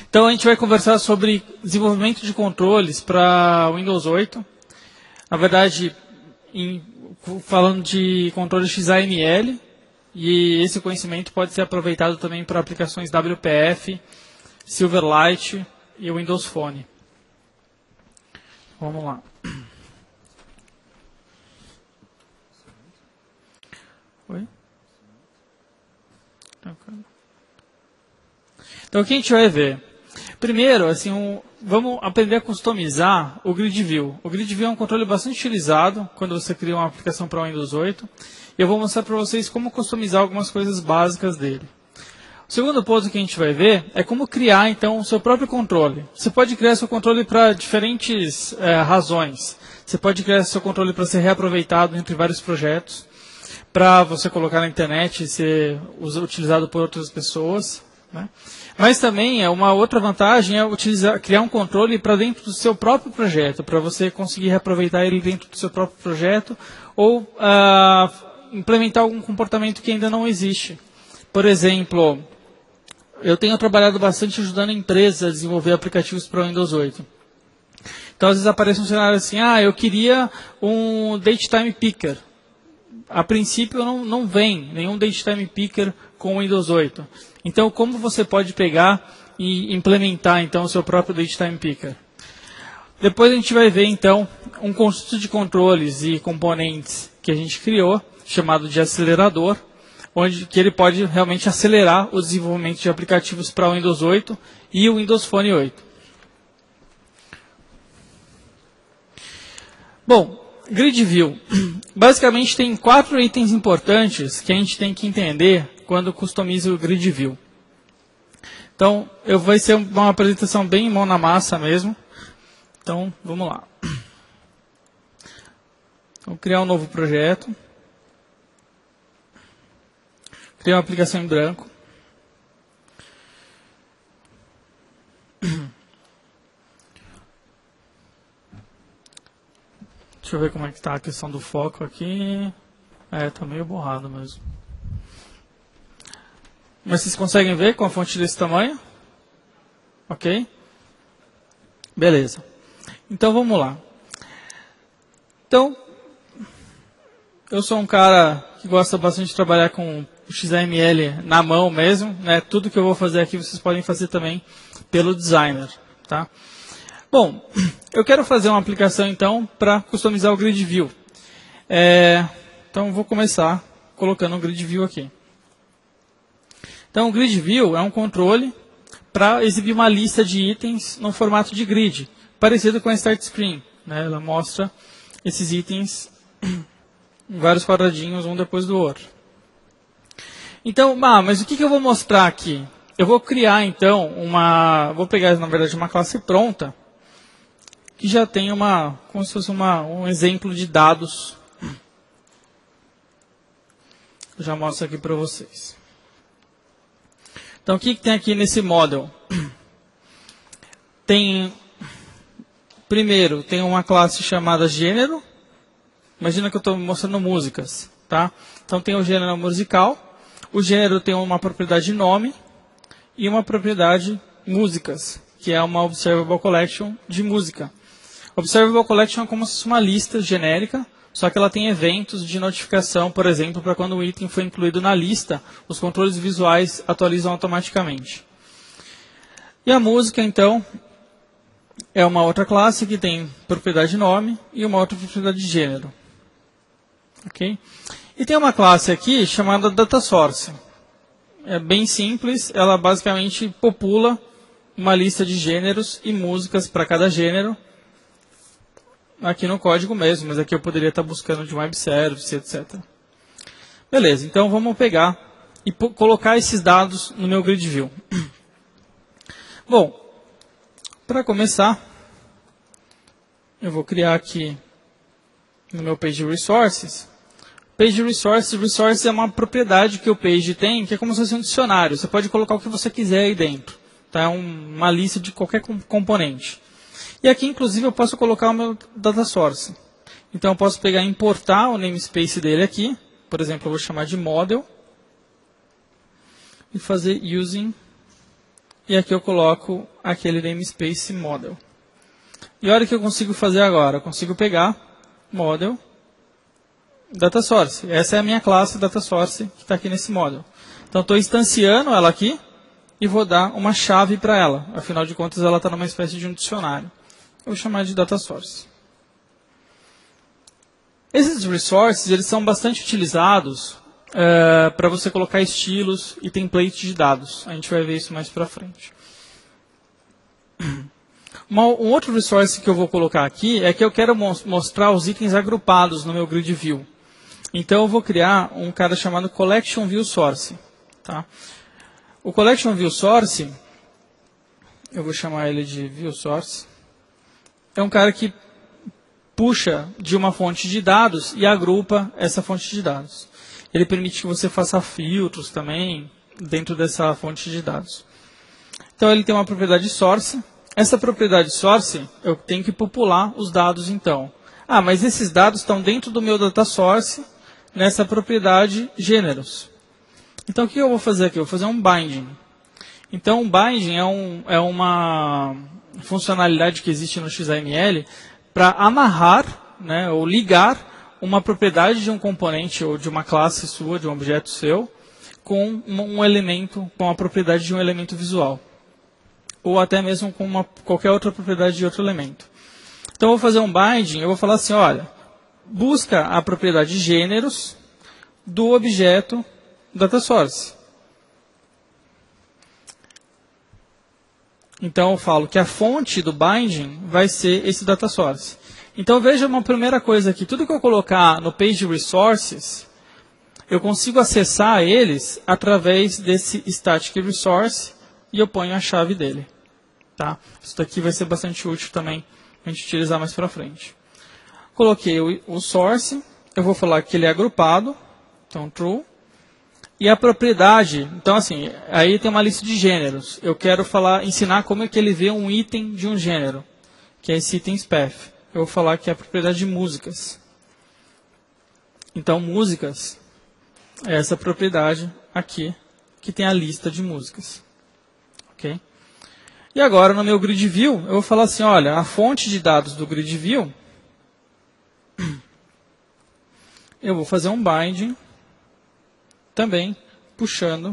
Então a gente vai conversar sobre desenvolvimento de controles para Windows 8. Na verdade, falando de controles XAML, e esse conhecimento pode ser aproveitado também para aplicações WPF, Silverlight e Windows Phone. Vamos lá. Oi? Então, o que a gente vai ver? Primeiro, assim, vamos aprender a customizar o Grid View. O Grid View é um controle bastante utilizado quando você cria uma aplicação para o Windows 8. E eu vou mostrar para vocês como customizar algumas coisas básicas dele. O segundo ponto que a gente vai ver é como criar, então, o seu próprio controle. Você pode criar seu controle para diferentes razões. Você pode criar seu controle para ser reaproveitado entre vários projetos, para você colocar na internet e ser utilizado por outras pessoas, né? Mas também uma outra vantagem é criar um controle para dentro do seu próprio projeto, para você conseguir reaproveitar ele dentro do seu próprio projeto ou implementar algum comportamento que ainda não existe. Por exemplo, eu tenho trabalhado bastante ajudando empresas a desenvolver aplicativos para o Windows 8. Então, às vezes aparece um cenário assim, eu queria um DateTime Picker. A princípio não vem nenhum DateTime Picker com o Windows 8. Então, como você pode pegar e implementar então, o seu próprio DateTime Picker? Depois a gente vai ver então um conjunto de controles e componentes que a gente criou, chamado de acelerador, que ele pode realmente acelerar o desenvolvimento de aplicativos para o Windows 8 e o Windows Phone 8. Bom, Grid View. Basicamente tem 4 itens importantes que a gente tem que entender quando customiza o Grid View. Então, vai ser uma apresentação bem mão na massa mesmo. Então, vamos lá. Vou criar um novo projeto. Criar uma aplicação em branco. Deixa eu ver como é que está a questão do foco aqui. Está meio borrado mesmo. Mas vocês conseguem ver com a fonte desse tamanho? Ok? Beleza. Então vamos lá. Então, eu sou um cara que gosta bastante de trabalhar com o XAML na mão mesmo, né? Tudo que eu vou fazer aqui vocês podem fazer também pelo designer, tá? Bom, eu quero fazer uma aplicação então para customizar o Grid View. Então vou começar colocando o Grid View aqui. Então o Grid View é um controle para exibir uma lista de itens no formato de grid, parecido com a Start Screen, né? Ela mostra esses itens em vários quadradinhos, um depois do outro. Então, mas o que eu vou mostrar aqui? Eu vou criar, então, vou pegar, na verdade, uma classe pronta, que já tem como se fosse um exemplo de dados. Eu já mostro aqui para vocês. Então, o que tem aqui nesse model? Primeiro, tem uma classe chamada gênero. Imagina que eu estou mostrando músicas, tá? Então, tem o gênero musical. O gênero tem uma propriedade nome e uma propriedade músicas, que é uma Observable Collection de música. Observable Collection é como se fosse uma lista genérica, só que ela tem eventos de notificação, por exemplo, para quando o item foi incluído na lista, os controles visuais atualizam automaticamente. E a música, então, é uma outra classe que tem propriedade nome e uma outra propriedade de gênero. Ok? E tem uma classe aqui chamada DataSource. É bem simples, ela basicamente popula uma lista de gêneros e músicas para cada gênero, aqui no código mesmo, mas aqui eu poderia estar buscando de um web service, etc. Beleza, então vamos pegar e colocar esses dados no meu Grid View. Bom, para começar, eu vou criar aqui no meu Page Resources. Page Resources é uma propriedade que o Page tem, que é como se fosse um dicionário. Você pode colocar o que você quiser aí dentro. Tá? É uma lista de qualquer componente. E aqui, inclusive, eu posso colocar o meu data source. Então, eu posso pegar e importar o namespace dele aqui. Por exemplo, eu vou chamar de model. E fazer using e aqui eu coloco aquele namespace model. E olha o que eu consigo fazer agora. Eu consigo pegar model data source. Essa é a minha classe data source que está aqui nesse model. Então, estou instanciando ela aqui e vou dar uma chave para ela. Afinal de contas, ela está numa espécie de um dicionário. Eu vou chamar de data source. Esses resources eles são bastante utilizados para você colocar estilos e templates de dados. A gente vai ver isso mais para frente. Um outro resource que eu vou colocar aqui é que eu quero mostrar os itens agrupados no meu grid view. Então eu vou criar um cara chamado Collection View Source. Tá? O Collection View Source, eu vou chamar ele de View Source, é um cara que puxa de uma fonte de dados e agrupa essa fonte de dados. Ele permite que você faça filtros também dentro dessa fonte de dados. Então ele tem uma propriedade source. Essa propriedade source, eu tenho que popular os dados então. Ah, mas esses dados estão dentro do meu data source, nessa propriedade gêneros. Então o que eu vou fazer aqui? Eu vou fazer um binding. Então um binding é uma funcionalidade que existe no XAML para amarrar, né, ou ligar uma propriedade de um componente ou de uma classe sua, de um objeto seu, com um elemento, com a propriedade de um elemento visual. Ou até mesmo com qualquer outra propriedade de outro elemento. Então eu vou fazer um binding, eu vou falar assim, olha, busca a propriedade gêneros do objeto data source. Então eu falo que a fonte do binding vai ser esse data source. Então veja uma primeira coisa aqui, tudo que eu colocar no page resources, eu consigo acessar eles através desse static resource e eu ponho a chave dele. Tá? Isso daqui vai ser bastante útil também para a gente utilizar mais para frente. Coloquei o source, eu vou falar que ele é agrupado, então true. E a propriedade, então assim, aí tem uma lista de gêneros. Eu quero ensinar como é que ele vê um item de um gênero, que é esse itens path. Eu vou falar que é a propriedade de músicas. Então, músicas é essa propriedade aqui, que tem a lista de músicas. Ok? E agora, no meu grid view, eu vou falar assim, olha, a fonte de dados do grid view, eu vou fazer um binding, também puxando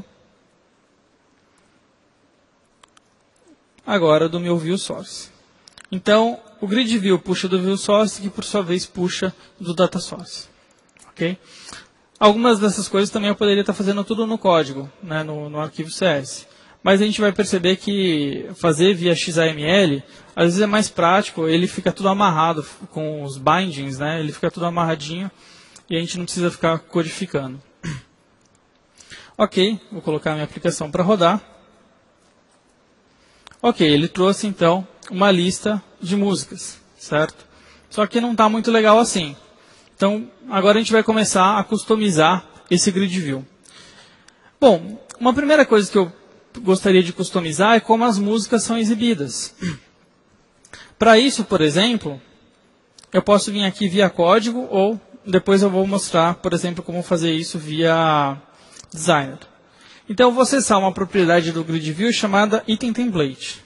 agora do meu view source. Então, o grid view puxa do view source, que por sua vez puxa do data source. Ok? Algumas dessas coisas também eu poderia estar fazendo tudo no código, né, no arquivo CS. Mas a gente vai perceber que fazer via XAML, às vezes é mais prático, ele fica tudo amarrado com os bindings, né, ele fica tudo amarradinho e a gente não precisa ficar codificando. Ok, vou colocar a minha aplicação para rodar. Ok, ele trouxe então uma lista de músicas, certo? Só que não está muito legal assim. Então, agora a gente vai começar a customizar esse grid view. Bom, uma primeira coisa que eu gostaria de customizar é como as músicas são exibidas. Para isso, por exemplo, eu posso vir aqui via código ou depois eu vou mostrar, por exemplo, como fazer isso via designer. Então, eu vou acessar uma propriedade do grid view chamada item template.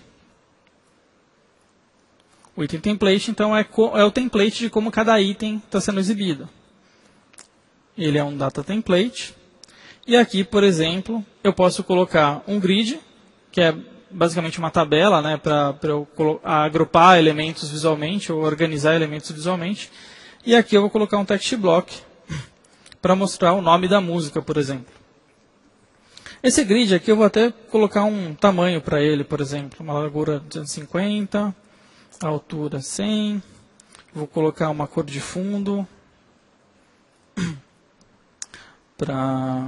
O item template, então, é o template de como cada item está sendo exibido. Ele é um data template. E aqui, por exemplo, eu posso colocar um grid, que é basicamente uma tabela, né, para eu agrupar elementos visualmente, ou organizar elementos visualmente. E aqui eu vou colocar um text block para mostrar o nome da música, por exemplo. Esse grid aqui eu vou até colocar um tamanho para ele, por exemplo, uma largura 250, a altura 100, vou colocar uma cor de fundo para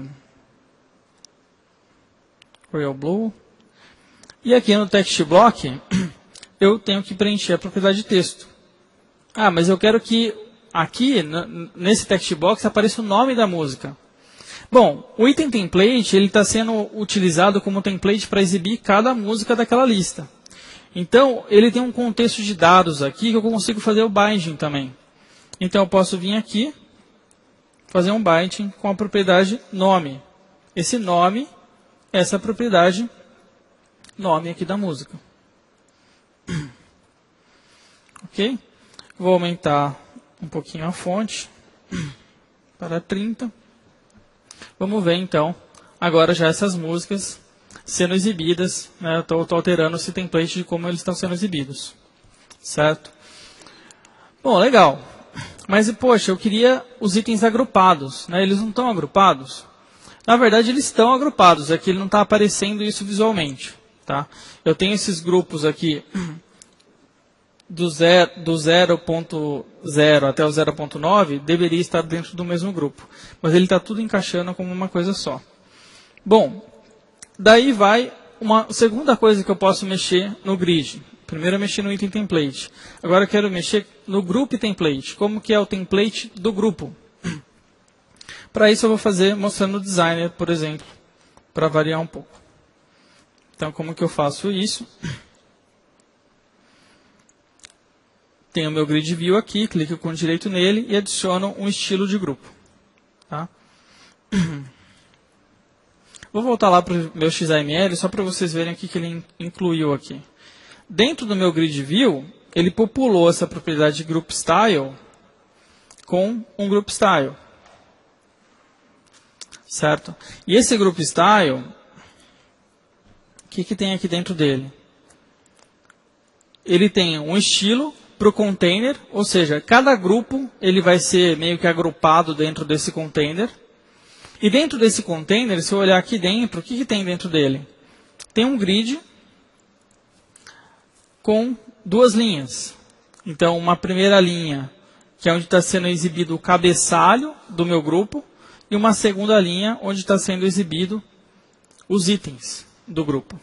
Royal Blue. E aqui no text block eu tenho que preencher a propriedade de texto. Ah, mas eu quero que aqui, nesse text box, apareça o nome da música. Bom, o item template ele está sendo utilizado como template para exibir cada música daquela lista. Então, ele tem um contexto de dados aqui que eu consigo fazer o binding também. Então, eu posso vir aqui, fazer um binding com a propriedade nome. Esse nome, essa propriedade nome aqui da música. Ok? Vou aumentar um pouquinho a fonte para 30. Vamos ver então, agora já essas músicas sendo exibidas, né? Eu estou alterando esse template de como eles estão sendo exibidos. Certo? Bom, legal. Mas, poxa, eu queria os itens agrupados, né? Eles não estão agrupados? Na verdade, eles estão agrupados, é que ele não está aparecendo isso visualmente. Tá? Eu tenho esses grupos aqui do 0.0 até o 0.9, deveria estar dentro do mesmo grupo. Mas ele está tudo encaixando como uma coisa só. Bom, daí vai uma segunda coisa que eu posso mexer no grid. Primeiro eu mexi no item template. Agora eu quero mexer no group template. Como que é o template do grupo? Para isso eu vou fazer mostrando o designer, por exemplo, para variar um pouco. Então, como que eu faço isso? Tenho o meu grid view aqui, clico com direito nele e adiciono um estilo de grupo. Tá? Vou voltar lá para o meu XAML só para vocês verem o que ele incluiu aqui. Dentro do meu grid view, ele populou essa propriedade de group style com um group style. Certo? E esse group style, o que tem aqui dentro dele? Ele tem um estilo para o container, ou seja, cada grupo ele vai ser meio que agrupado dentro desse container. E dentro desse container, se eu olhar aqui dentro, o que tem dentro dele? Tem um grid com duas linhas. Então, uma primeira linha, que é onde está sendo exibido o cabeçalho do meu grupo, e uma segunda linha, onde está sendo exibido os itens do grupo.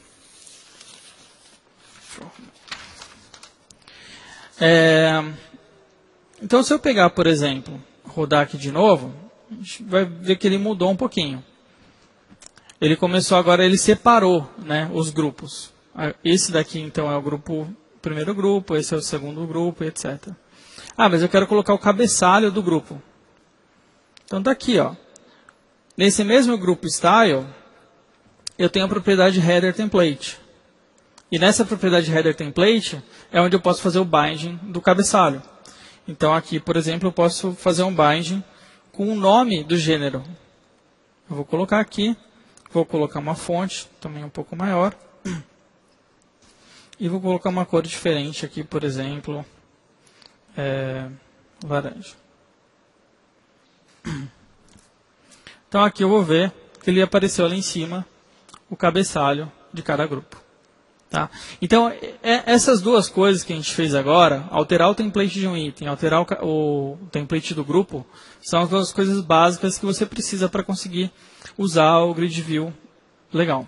Então, se eu pegar, por exemplo, rodar aqui de novo, a gente vai ver que ele mudou um pouquinho. Ele começou agora, ele separou, né, os grupos. Esse daqui, então, é o primeiro grupo, esse é o segundo grupo, etc. Ah, mas eu quero colocar o cabeçalho do grupo. Então, está aqui, ó. Nesse mesmo grupo style, eu tenho a propriedade header template. E nessa propriedade header template é onde eu posso fazer o binding do cabeçalho. Então, aqui, por exemplo, eu posso fazer um binding com o nome do gênero. Eu vou colocar aqui, vou colocar uma fonte, também um pouco maior. E vou colocar uma cor diferente aqui, por exemplo, laranja. Então, aqui eu vou ver que ele apareceu lá em cima, o cabeçalho de cada grupo. Tá? Então, essas duas coisas que a gente fez agora, alterar o template de um item, alterar o template do grupo, são as duas coisas básicas que você precisa para conseguir usar o grid view legal.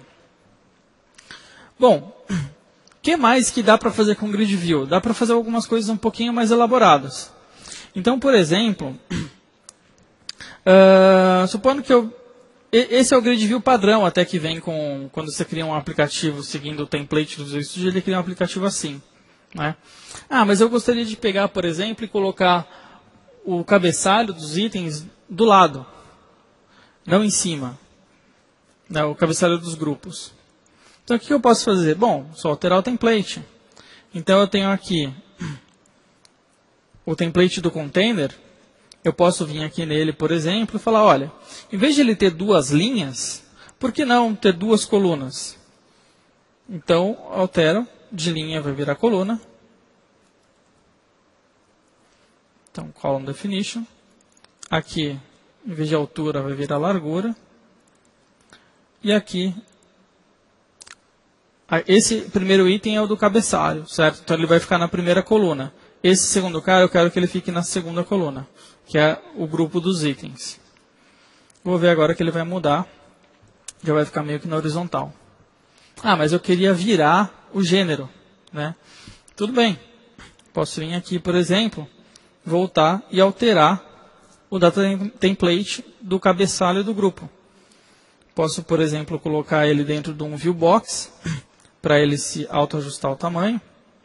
Bom, o que mais que dá para fazer com o grid view? Dá para fazer algumas coisas um pouquinho mais elaboradas. Então, por exemplo, supondo que esse é o grid view padrão até que vem quando você cria um aplicativo seguindo o template do Visual Studio, ele cria um aplicativo assim. Né? Ah, mas eu gostaria de pegar, por exemplo, e colocar o cabeçalho dos itens do lado, não em cima. Né? O cabeçalho dos grupos. Então, o que eu posso fazer? Bom, só alterar o template. Então, eu tenho aqui o template do container. Eu posso vir aqui nele, por exemplo, e falar, olha, em vez de ele ter duas linhas, por que não ter duas colunas? Então, altero, de linha vai virar coluna. Então, column definition. Aqui, em vez de altura, vai virar largura. E aqui, esse primeiro item é o do cabeçalho, certo? Então, ele vai ficar na primeira coluna. Esse segundo cara, eu quero que ele fique na segunda coluna, que é o grupo dos itens. Vou ver agora que ele vai mudar. Já vai ficar meio que na horizontal. Ah, mas eu queria virar o gênero. Né? Tudo bem. Posso vir aqui, por exemplo, voltar e alterar o data template do cabeçalho do grupo. Posso, por exemplo, colocar ele dentro de um viewbox, para ele se autoajustar o tamanho.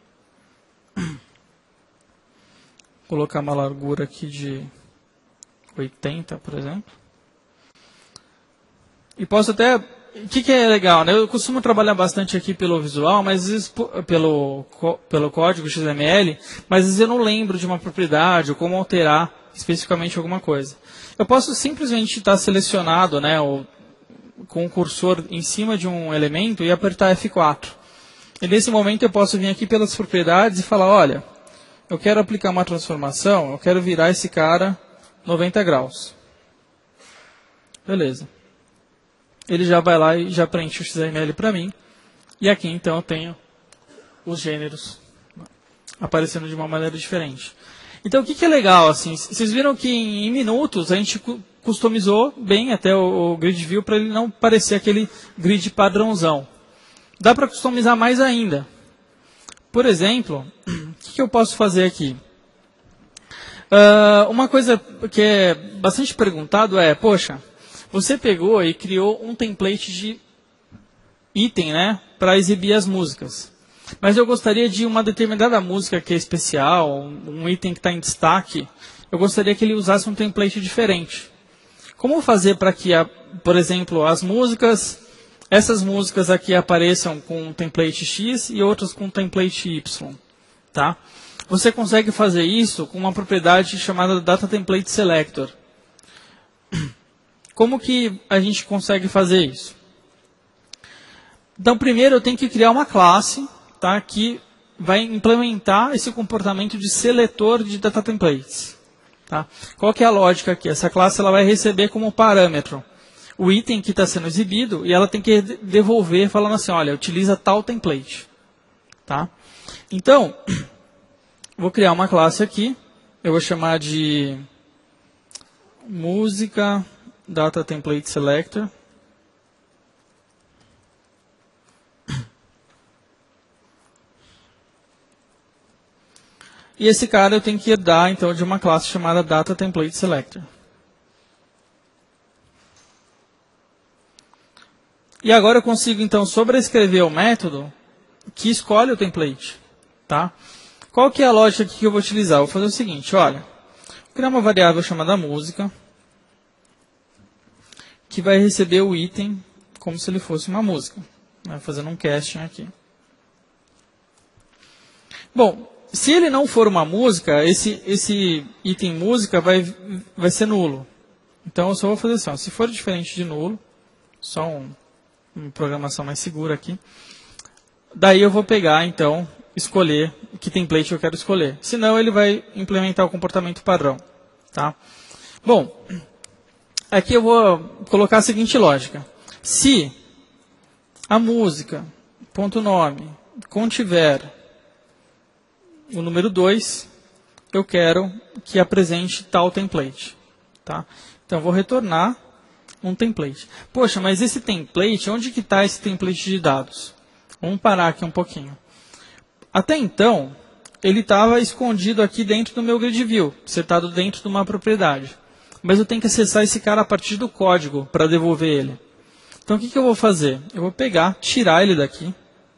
Colocar uma largura aqui de 80, por exemplo. E posso até o que é legal, né? Eu costumo trabalhar bastante aqui pelo visual, mas às vezes pelo código XML, mas às vezes eu não lembro de uma propriedade ou como alterar especificamente alguma coisa. Eu posso simplesmente estar selecionado, né, com o cursor em cima de um elemento e apertar F4. E nesse momento eu posso vir aqui pelas propriedades e falar, olha, eu quero aplicar uma transformação, eu quero virar esse cara 90 graus. Beleza. Ele já vai lá e já preenche o XML para mim. E aqui então eu tenho os gêneros aparecendo de uma maneira diferente. Então o que é legal? Assim, vocês viram que em minutos a gente customizou bem até o grid view para ele não parecer aquele grid padrãozão. Dá para customizar mais ainda. Por exemplo, o que eu posso fazer aqui? Uma coisa que é bastante perguntado é, poxa, você pegou e criou um template de item, né, para exibir as músicas. Mas eu gostaria de uma determinada música que é especial, um item que está em destaque, eu gostaria que ele usasse um template diferente. Como fazer para que, por exemplo, essas músicas aqui apareçam com um template X e outras com um template Y? Tá? Você consegue fazer isso com uma propriedade chamada Data Template Selector. Como que a gente consegue fazer isso? Então, primeiro eu tenho que criar uma classe, tá, que vai implementar esse comportamento de seletor de data templates. Tá? Qual que é a lógica aqui? Essa classe ela vai receber como parâmetro o item que está sendo exibido e ela tem que devolver falando assim, olha, utiliza tal template. Tá? Então, vou criar uma classe aqui, eu vou chamar de música data template selector. E esse cara eu tenho que herdar, então, de uma classe chamada Data Template Selector. E agora eu consigo, então, sobrescrever o método que escolhe o template. Tá? Qual que é a lógica que eu vou utilizar? Eu vou fazer o seguinte, olha. Vou criar uma variável chamada música, que vai receber o item como se ele fosse uma música. Fazendo um casting aqui. Bom, se ele não for uma música, esse item música vai ser nulo. Então eu só vou fazer assim, ó, se for diferente de nulo, só uma programação mais segura aqui, daí eu vou pegar, então, escolher que template eu quero escolher. Senão ele vai implementar o comportamento padrão. Tá? Bom, aqui eu vou colocar a seguinte lógica. Se a música, ponto nome, contiver o número 2, eu quero que apresente tal template. Tá? Então, eu vou retornar um template. Poxa, mas esse template, onde que está esse template de dados? Vamos parar aqui um pouquinho. Até então, ele estava escondido aqui dentro do meu grid view, setado dentro de uma propriedade. Mas eu tenho que acessar esse cara a partir do código para devolver ele. Então, o que eu vou fazer? Eu vou pegar, tirar ele daqui.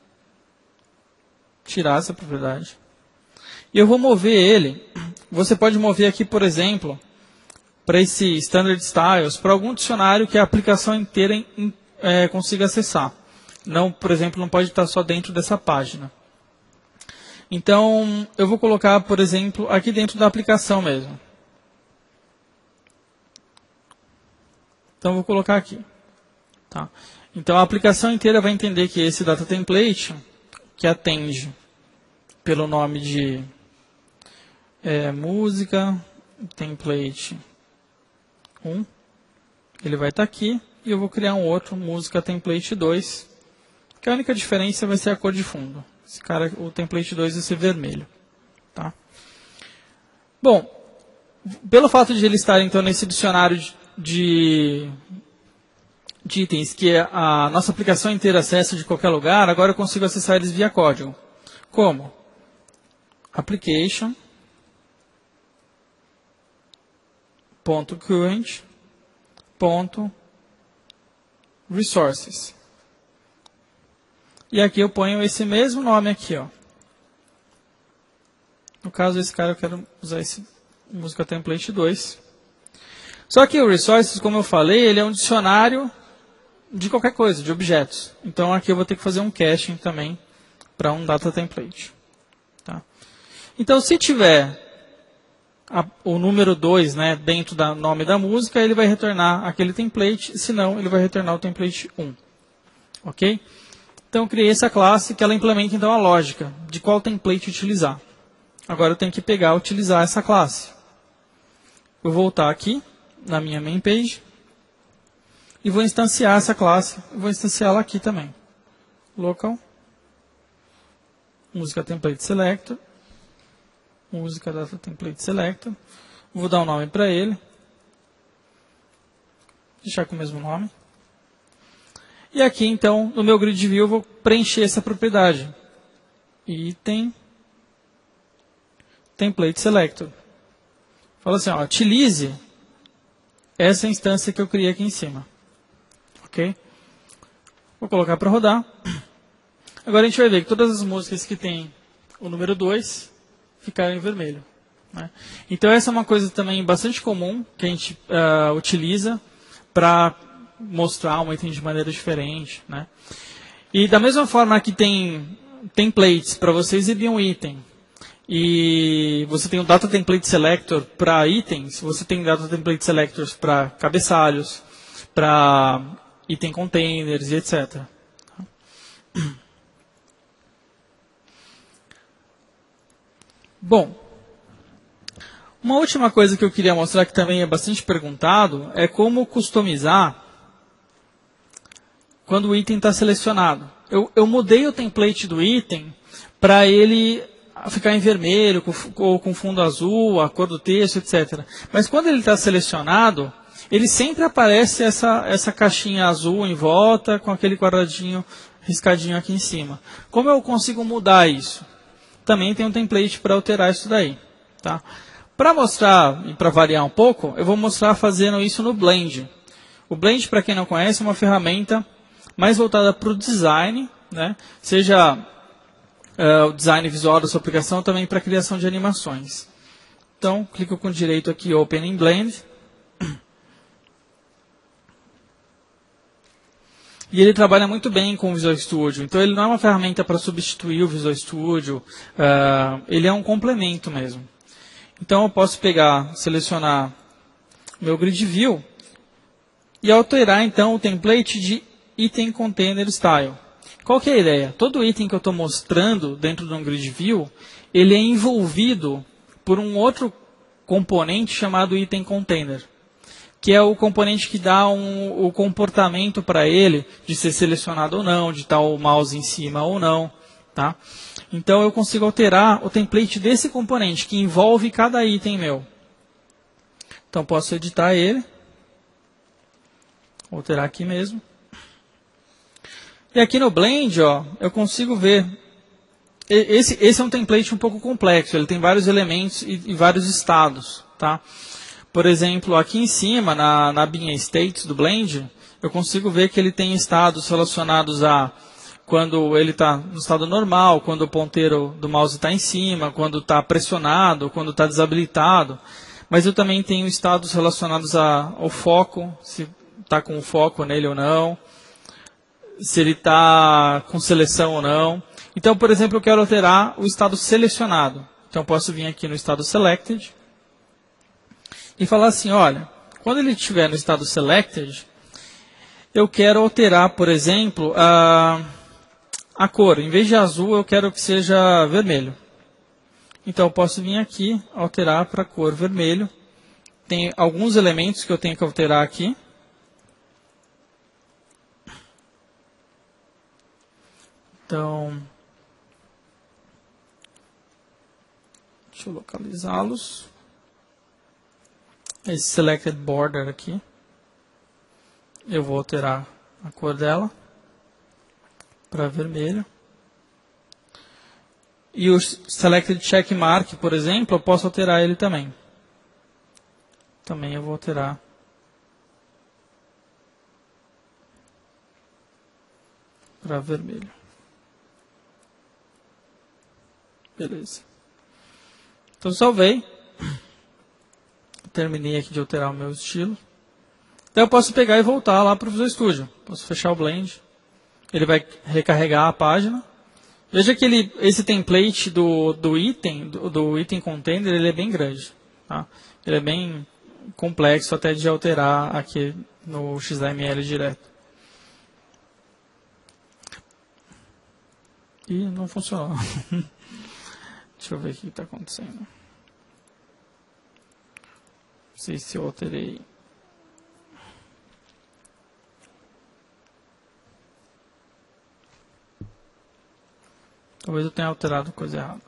Tirar essa propriedade. E eu vou mover ele. Você pode mover aqui, por exemplo, para esse Standard Styles, para algum dicionário que a aplicação inteira consiga acessar. Não, por exemplo, não pode estar só dentro dessa página. Então, eu vou colocar, por exemplo, aqui dentro da aplicação mesmo. Então, eu vou colocar aqui. Tá? Então, a aplicação inteira vai entender que esse data template, que atende pelo nome de música template 1, ele vai estar aqui, e eu vou criar um outro, música template 2, que a única diferença vai ser a cor de fundo. Esse cara, o template 2 vai ser vermelho. Tá? Bom, pelo fato de ele estar então nesse dicionário de itens que a nossa aplicação inteira acessa de qualquer lugar, agora eu consigo acessar eles via código. Como? Application.current.resources. E aqui eu ponho esse mesmo nome aqui, ó. No caso, esse cara eu quero usar esse música template 2. Só que o resources, como eu falei, ele é um dicionário de qualquer coisa, de objetos. Então aqui eu vou ter que fazer um caching também para um data template. Tá? Então se tiver o número 2, né, dentro do nome da música, ele vai retornar aquele template, senão ele vai retornar o template 1. Ok? Então eu criei essa classe que ela implementa então a lógica de qual template utilizar. Agora eu tenho que pegar e utilizar essa classe. Eu vou voltar aqui na minha main page e vou instanciar essa classe. Eu vou instanciá-la aqui também. Local, música template selector, música data template selector. Vou dar um nome para ele. Deixar com o mesmo nome. E aqui, então, no meu grid view, eu vou preencher essa propriedade. Item template selector. Fala assim, ó, utilize essa instância que eu criei aqui em cima. Ok? Vou colocar para rodar. Agora a gente vai ver que todas as músicas que tem o número 2 ficaram em vermelho. Né? Então essa é uma coisa também bastante comum que a gente utiliza para mostrar um item de maneira diferente. Né? E da mesma forma que tem templates para você exibir um item, e você tem o Data Template Selector para itens, você tem Data Template Selectors para cabeçalhos, para item containers e etc. Bom, uma última coisa que eu queria mostrar que também é bastante perguntado é como customizar quando o item está selecionado. Eu mudei o template do item para ele ficar em vermelho, ou com fundo azul, a cor do texto, etc. Mas quando ele está selecionado, ele sempre aparece essa caixinha azul em volta, com aquele quadradinho riscadinho aqui em cima. Como eu consigo mudar isso? Também tem um template para alterar isso daí. Tá? Para mostrar, e para variar um pouco, eu vou mostrar fazendo isso no Blend. O Blend, para quem não conhece, é uma ferramenta mais voltada para o design, né? Seja o design visual da sua aplicação, também para a criação de animações. Então, clico com direito aqui, Open in Blend. E ele trabalha muito bem com o Visual Studio. Então, ele não é uma ferramenta para substituir o Visual Studio. Ele é um complemento mesmo. Então, eu posso pegar, selecionar meu Grid View e alterar, então, o template de Item Container Style. Qual que é a ideia? Todo item que eu estou mostrando dentro de um Grid View, ele é envolvido por um outro componente chamado Item Container, que é o componente que dá o comportamento para ele de ser selecionado ou não, de estar o mouse em cima ou não. Tá? Então eu consigo alterar o template desse componente, que envolve cada item meu. Então posso editar ele. Vou alterar aqui mesmo. E aqui no Blend, ó, eu consigo ver. Esse é um template um pouco complexo. Ele tem vários elementos e vários estados. Tá? Por exemplo, aqui em cima, na abinha States do Blend, eu consigo ver que ele tem estados relacionados a quando ele está no estado normal, quando o ponteiro do mouse está em cima, quando está pressionado, quando está desabilitado. Mas eu também tenho estados relacionados ao foco, se está com o foco nele ou não, se ele está com seleção ou não. Então, por exemplo, eu quero alterar o estado selecionado. Então, eu posso vir aqui no estado Selected e falar assim, olha, quando ele estiver no estado Selected, eu quero alterar, por exemplo, a cor. Em vez de azul, eu quero que seja vermelho. Então, eu posso vir aqui, alterar para a cor vermelho. Tem alguns elementos que eu tenho que alterar aqui. Então, deixa eu localizá-los. Esse Selected Border aqui. Eu vou alterar a cor dela para vermelho. E o Selected Checkmark, por exemplo, eu posso alterar ele também. Também eu vou alterar para vermelho. Beleza. Então salvei. Terminei aqui de alterar o meu estilo. Então eu posso pegar e voltar lá para o Visual Studio. Posso fechar o Blend. Ele vai recarregar a página. Veja que esse template do item container, ele é bem grande. Tá? Ele é bem complexo até de alterar aqui no XML direto. E não funcionou. Deixa eu ver o que está acontecendo. Não sei se eu alterei. Talvez eu tenha alterado coisa errada.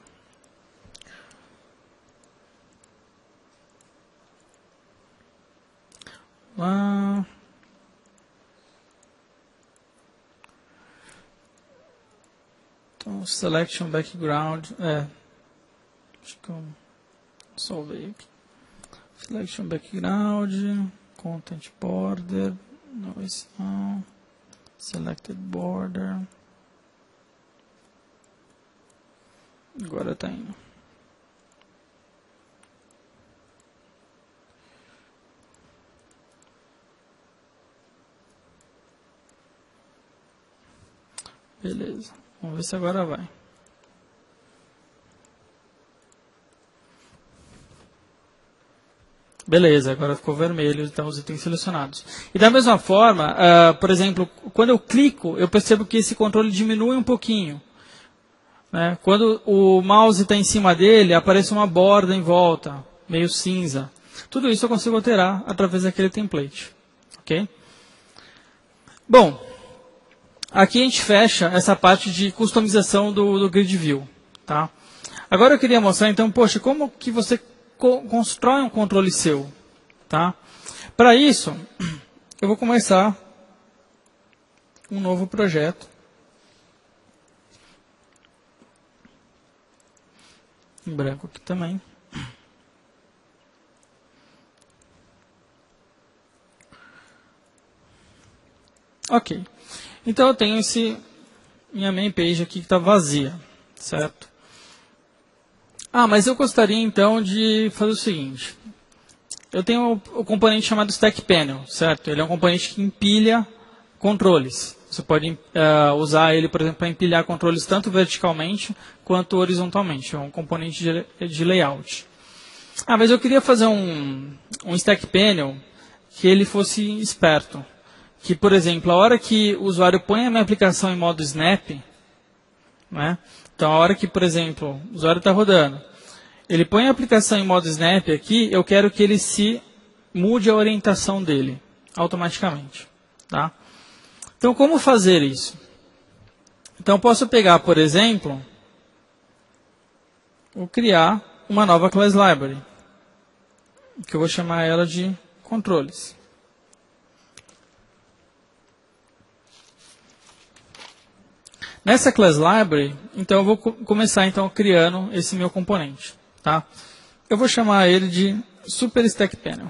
Então, selection background. Acho que eu salvei aqui. Selection background. Content border. Não, esse não. Selected border. Agora está indo. Beleza. Vamos ver se agora vai. Beleza, agora ficou vermelho, então os itens selecionados. E da mesma forma, por exemplo, quando eu clico, eu percebo que esse controle diminui um pouquinho. Né? Quando o mouse está em cima dele, aparece uma borda em volta, meio cinza. Tudo isso eu consigo alterar através daquele template. Ok? Bom, aqui a gente fecha essa parte de customização do Grid View. Tá? Agora eu queria mostrar, então, poxa, como que você constrói um controle seu. Tá? Para isso, eu vou começar um novo projeto. Em branco aqui também. Ok. Então eu tenho minha main page aqui que está vazia, certo? Mas eu gostaria então de fazer o seguinte. Eu tenho o componente chamado Stack Panel, certo? Ele é um componente que empilha controles. Você pode usar ele, por exemplo, para empilhar controles tanto verticalmente quanto horizontalmente. É um componente de layout. Mas eu queria fazer um Stack Panel que ele fosse esperto. Que, por exemplo, a hora que o usuário põe a minha aplicação em modo Snap, né? Então, a hora que, por exemplo, o usuário está rodando, ele põe a aplicação em modo Snap aqui, eu quero que ele mude a orientação dele automaticamente. Tá? Então, como fazer isso? Então, eu posso pegar, por exemplo, vou criar uma nova class library, que eu vou chamar ela de controles. Nessa class library, então, eu vou começar então, criando esse meu componente. Tá? Eu vou chamar ele de Super Stack Panel.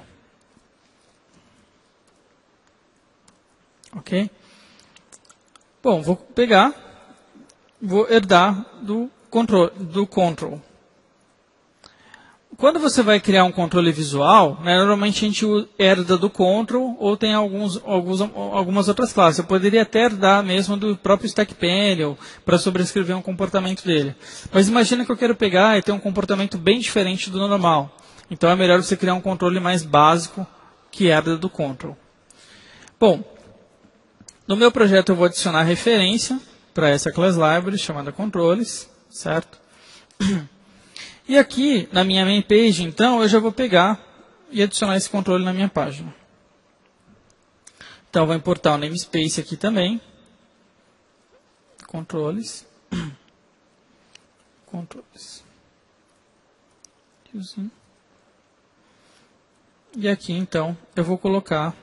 Ok? Bom, vou pegar, vou herdar do control. Quando você vai criar um controle visual, né, normalmente a gente herda do control ou tem algumas outras classes. Eu poderia até herdar mesmo do próprio Stack Panel para sobrescrever um comportamento dele. Mas imagina que eu quero pegar e ter um comportamento bem diferente do normal. Então é melhor você criar um controle mais básico que herda do control. Bom, no meu projeto eu vou adicionar referência para essa class library chamada controles, certo? E aqui, na minha main page, então, eu já vou pegar e adicionar esse controle na minha página. Então, eu vou importar o namespace aqui também. Controles. Controles. E aqui, então, eu vou colocar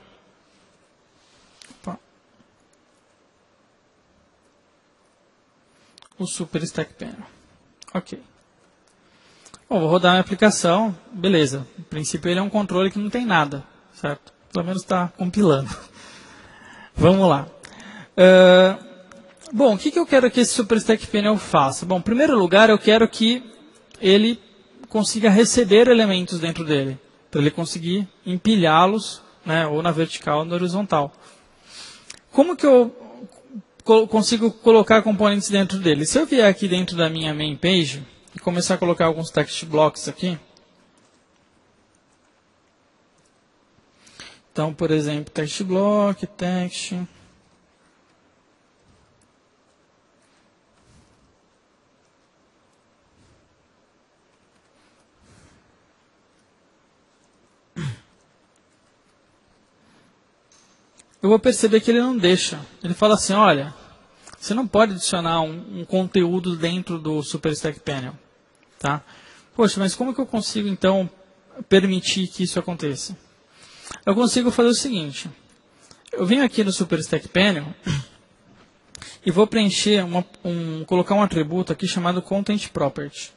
o Super Stack Panel. Ok. Bom, vou rodar minha aplicação. Beleza. No princípio, ele é um controle que não tem nada. Certo? Pelo menos está compilando. Vamos lá. Bom, o que eu quero que esse Super Stack Panel faça? Bom, em primeiro lugar, eu quero que ele consiga receber elementos dentro dele. Para ele conseguir empilhá-los né? Ou na vertical ou na horizontal. Como que eu consigo colocar componentes dentro dele? Se eu vier aqui dentro da minha main page e começar a colocar alguns text blocks aqui. Então, por exemplo, text block, text. Eu vou perceber que ele não deixa. Ele fala assim, olha, você não pode adicionar um conteúdo dentro do SuperStack Panel. Tá? Poxa, mas como que eu consigo, então, permitir que isso aconteça? Eu consigo fazer o seguinte. Eu venho aqui no SuperStack Panel e vou preencher, colocar um atributo aqui chamado Content Property.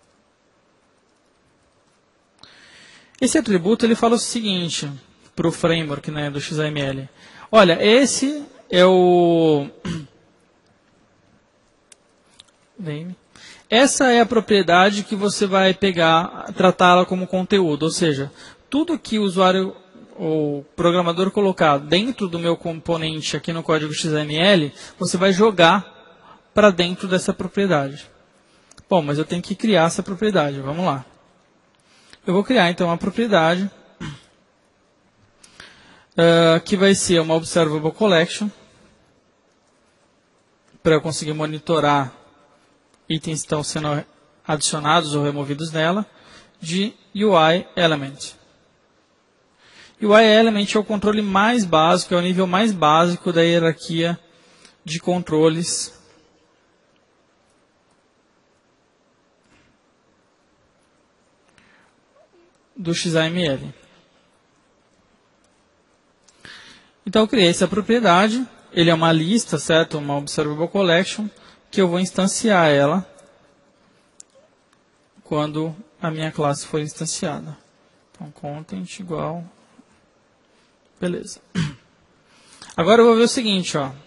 Esse atributo ele fala o seguinte para o framework, né, do XAML. Olha, esse é o... Essa é a propriedade que você vai pegar, tratá-la como conteúdo. Ou seja, tudo que o usuário ou programador colocar dentro do meu componente aqui no código XAML, você vai jogar para dentro dessa propriedade. Bom, mas eu tenho que criar essa propriedade. Vamos lá. Eu vou criar então uma propriedade que vai ser uma Observable Collection para eu conseguir monitorar itens que estão sendo adicionados ou removidos nela, de UI Element. UI Element é o controle mais básico, é o nível mais básico da hierarquia de controles do XAML. Então eu criei essa propriedade, ele é uma lista, certo? Uma Observable Collection, que eu vou instanciar ela quando a minha classe for instanciada. Então, content igual... Beleza. Agora eu vou ver o seguinte, ó.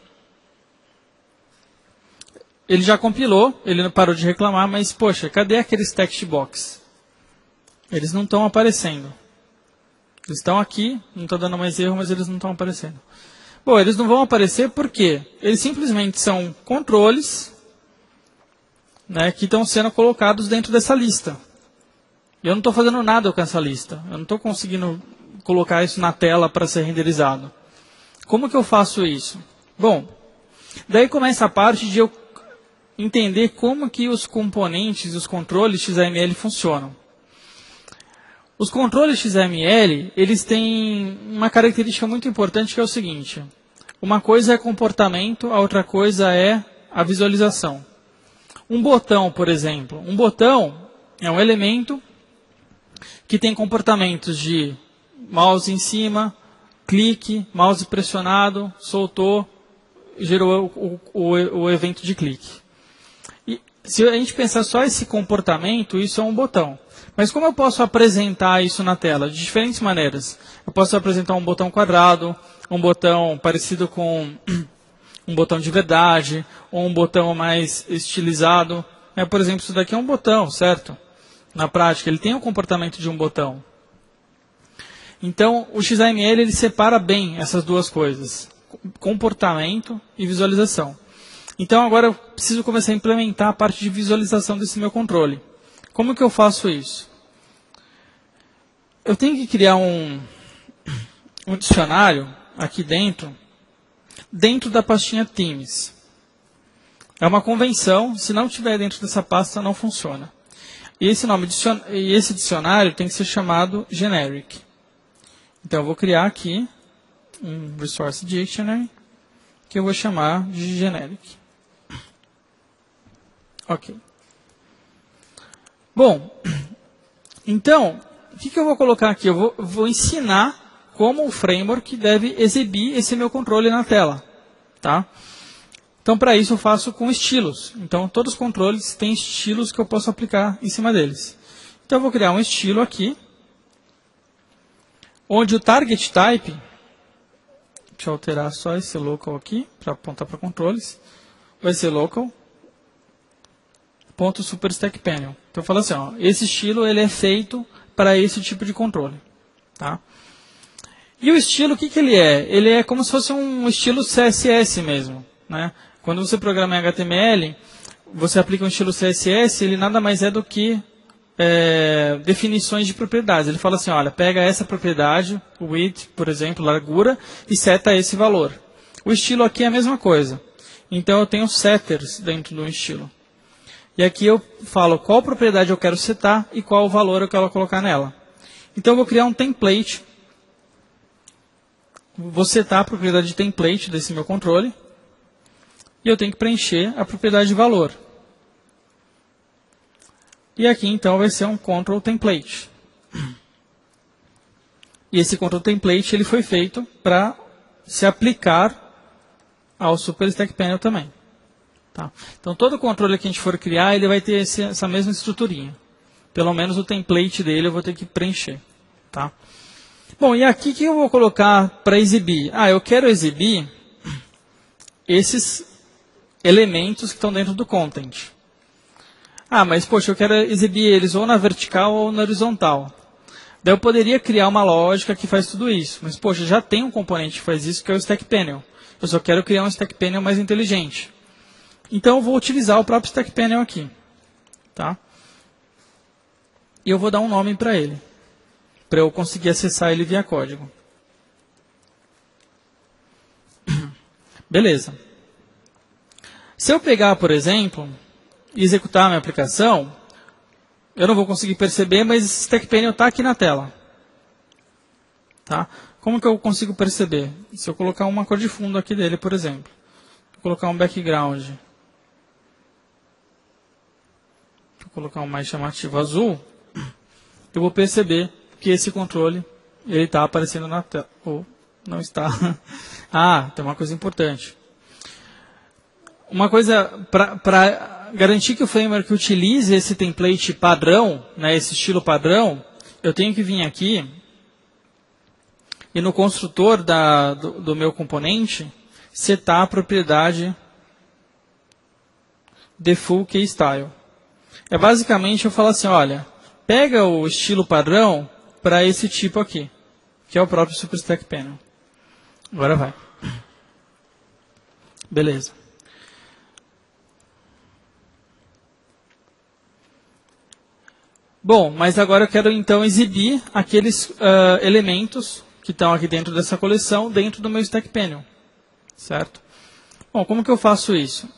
Ele já compilou, ele não parou de reclamar, mas, poxa, cadê aqueles text box? Eles não estão aparecendo. Eles estão aqui, não está dando mais erro, mas eles não estão aparecendo. Bom, eles não vão aparecer porque eles simplesmente são controles, né, que estão sendo colocados dentro dessa lista. E eu não estou fazendo nada com essa lista. Eu não estou conseguindo colocar isso na tela para ser renderizado. Como que eu faço isso? Bom, daí começa a parte de eu entender como que os componentes, os controles XAML funcionam. Os controles XAML, eles têm uma característica muito importante que é o seguinte. Uma coisa é comportamento, a outra coisa é a visualização. Um botão, por exemplo. Um botão é um elemento que tem comportamentos de mouse em cima, clique, mouse pressionado, soltou, gerou o evento de clique. E se a gente pensar só esse comportamento, isso é um botão. Mas como eu posso apresentar isso na tela? De diferentes maneiras. Eu posso apresentar um botão quadrado, um botão parecido com um botão de verdade, ou um botão mais estilizado. Por exemplo, isso daqui é um botão, certo? Na prática, ele tem o comportamento de um botão. Então, o XAML ele separa bem essas duas coisas. Comportamento e visualização. Então, agora eu preciso começar a implementar a parte de visualização desse meu controle. Como que eu faço isso? Eu tenho que criar um dicionário aqui dentro da pastinha Themes. É uma convenção, se não tiver dentro dessa pasta, não funciona. E esse dicionário tem que ser chamado Generic. Então, eu vou criar aqui um Resource Dictionary, que eu vou chamar de Generic. Ok. Bom, então, o que eu vou colocar aqui? Eu vou ensinar como o framework deve exibir esse meu controle na tela. Tá? Então, para isso, eu faço com estilos. Então, todos os controles têm estilos que eu posso aplicar em cima deles. Então, eu vou criar um estilo aqui, onde o target type, deixa eu alterar só esse local aqui, para apontar para controles, vai ser local.superstackpanel. Então, eu falo assim, ó, esse estilo ele é feito para esse tipo de controle. Tá? E o estilo, o que ele é? Ele é como se fosse um estilo CSS mesmo, né? Quando você programa em HTML, você aplica um estilo CSS, ele nada mais é do que definições de propriedades. Ele fala assim, olha, pega essa propriedade, o width, por exemplo, largura, e seta esse valor. O estilo aqui é a mesma coisa. Então eu tenho setters dentro do estilo. E aqui eu falo qual propriedade eu quero setar e qual o valor eu quero colocar nela. Então eu vou criar um template. Vou setar a propriedade de template desse meu controle. E eu tenho que preencher a propriedade de valor. E aqui então vai ser um control template. E esse control template ele foi feito para se aplicar ao Super Stack Panel também. Tá? Então todo controle que a gente for criar, ele vai ter essa mesma estruturinha. Pelo menos o template dele eu vou ter que preencher. Tá? Bom, e aqui o que eu vou colocar para exibir? Eu quero exibir esses elementos que estão dentro do content. Mas poxa, eu quero exibir eles ou na vertical ou na horizontal. Daí eu poderia criar uma lógica que faz tudo isso. Mas poxa, já tem um componente que faz isso, que é o Stack Panel. Eu só quero criar um Stack Panel mais inteligente. Então eu vou utilizar o próprio Stack Panel aqui. Tá? E eu vou dar um nome para ele. Para eu conseguir acessar ele via código. Beleza. Se eu pegar, por exemplo, e executar a minha aplicação, eu não vou conseguir perceber, mas esse Stack Panel está aqui na tela. Tá? Como que eu consigo perceber? Se eu colocar uma cor de fundo aqui dele, por exemplo. Vou colocar um background. Vou colocar um mais chamativo azul. Eu vou perceber que esse controle está aparecendo na tela. Ou não está. Tem uma coisa importante. Uma coisa para garantir que o framework utilize esse template padrão, né, esse estilo padrão, eu tenho que vir aqui e no construtor do meu componente setar a propriedade default key style. Basicamente eu falo assim, olha, pega o estilo padrão para esse tipo aqui, que é o próprio Super Stack Panel. Agora vai. Beleza. Bom, mas agora eu quero então exibir aqueles elementos que estão aqui dentro dessa coleção, dentro do meu Stack Panel. Certo? Bom, como que eu faço isso?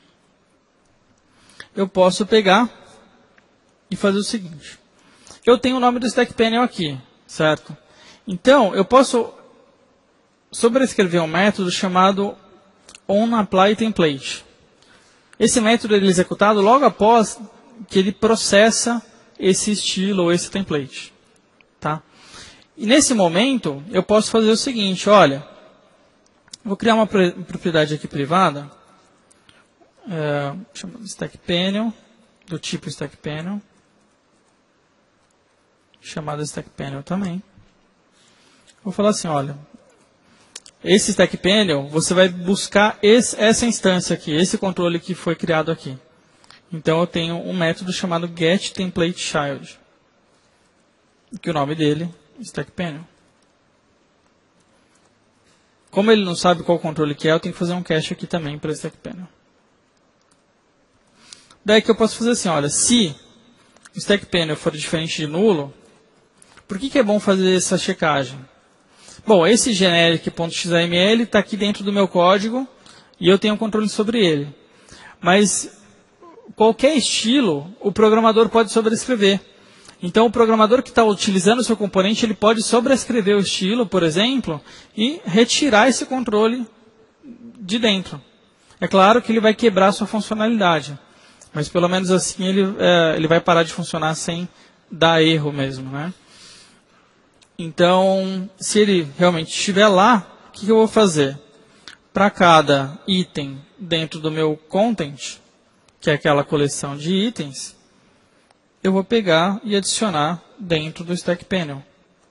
Eu posso pegar e fazer o seguinte. Eu tenho o nome do Stack Panel aqui, certo? Então, eu posso sobrescrever um método chamado onApplyTemplate. Esse método ele é executado logo após que ele processa esse estilo ou esse template. Tá? E nesse momento, eu posso fazer o seguinte, olha, vou criar uma propriedade aqui privada, chamada Stack Panel, do tipo Stack Panel, chamada Stack Panel também. Vou falar assim, olha, esse Stack Panel, você vai buscar essa instância aqui, esse controle que foi criado aqui. Então eu tenho um método chamado getTemplateChild, que o nome dele é Stack Panel. Como ele não sabe qual controle que é, eu tenho que fazer um cache aqui também para Stack Panel. Daí que eu posso fazer assim, olha, se o Stack Panel for diferente de nulo, por que é bom fazer essa checagem? Bom, esse generic.xml está aqui dentro do meu código e eu tenho controle sobre ele. Mas qualquer estilo, o programador pode sobrescrever. Então, o programador que está utilizando o seu componente, ele pode sobrescrever o estilo, por exemplo, e retirar esse controle de dentro. É claro que ele vai quebrar a sua funcionalidade, mas pelo menos assim ele vai parar de funcionar sem dar erro mesmo, né? Então, se ele realmente estiver lá, o que eu vou fazer? Para cada item dentro do meu content, que é aquela coleção de itens, eu vou pegar e adicionar dentro do Stack Panel.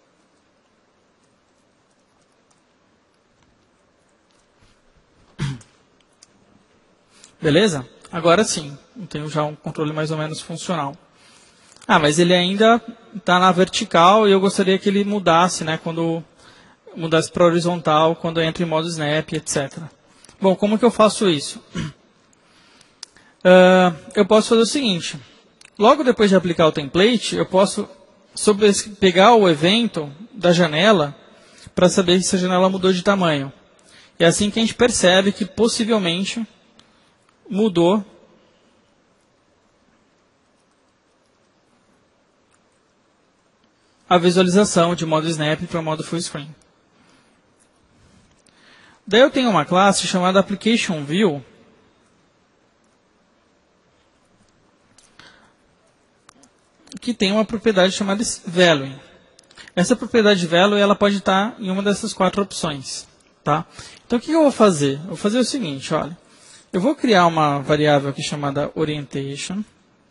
Beleza? Agora sim, eu tenho já um controle mais ou menos funcional. Mas ele ainda está na vertical e eu gostaria que ele mudasse, né, quando mudar isso para horizontal quando eu entro em modo snap, etc. Bom, como que eu faço isso? Eu posso fazer o seguinte. Logo depois de aplicar o template, eu posso pegar o evento da janela para saber se a janela mudou de tamanho. É assim que a gente percebe que possivelmente mudou a visualização de modo snap para modo full screen. Daí eu tenho uma classe chamada Application View, que tem uma propriedade chamada Value. Essa propriedade Value ela pode estar em uma dessas 4 opções. Tá? Então o que eu vou fazer? Eu vou fazer o seguinte, olha. Eu vou criar uma variável aqui chamada Orientation.